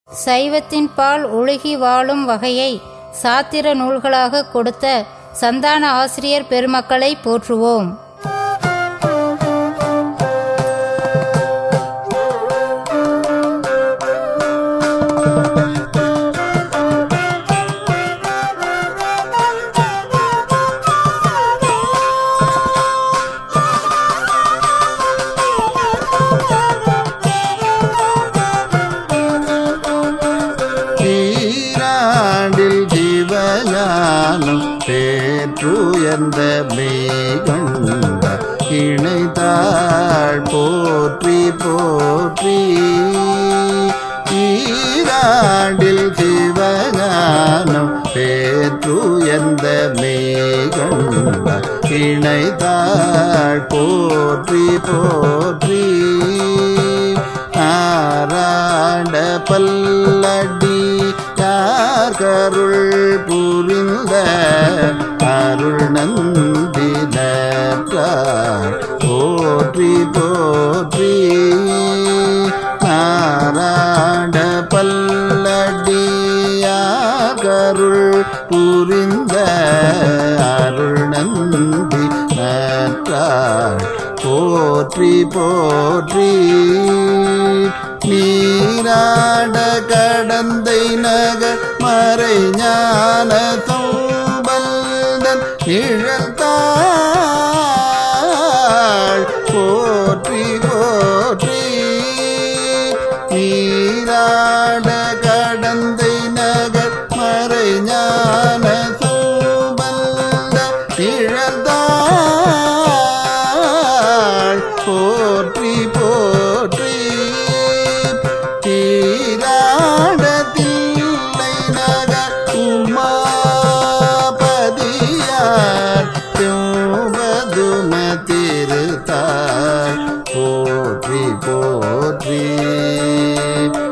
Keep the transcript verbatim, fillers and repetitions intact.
சைவத்தின் பால் ஒழுகி வாழும் வகையை சாத்திர நூல்களாக கொடுத்த சந்தான ஆசிரியர் பெருமக்களை போற்றுவோம். பேற்றுயர்ந்த மெய்கண்ட இணைத்தாள் போற்றி போற்றி. ஈராண்டில் சிவஞானம் பேற்றுயர்ந்த மெய்கண்ட இணைத்தாள் போற்றி போற்றி. ஆராண்ட பல்லடி கருள் புரிந்த அருள் நந்தினார் போற்றி போற்றி. நாராட பல்லடியார் கருள் புரிந்த அருள் நந்தினார் போற்றி போற்றி. நீராட கடந்தை நகர் மறை ஞான சம்பந்தன் நிழல்தாள் போற்றி போற்றி. நீராட கடந்தை நகர் மறை ஞான சம்பந்தன் நிழல்தாள் போற்றி போற்றி. தீராடத்தில்லை நகர் உமாபதியார் திருவதும திருத்தாள் போற்றி போற்றி.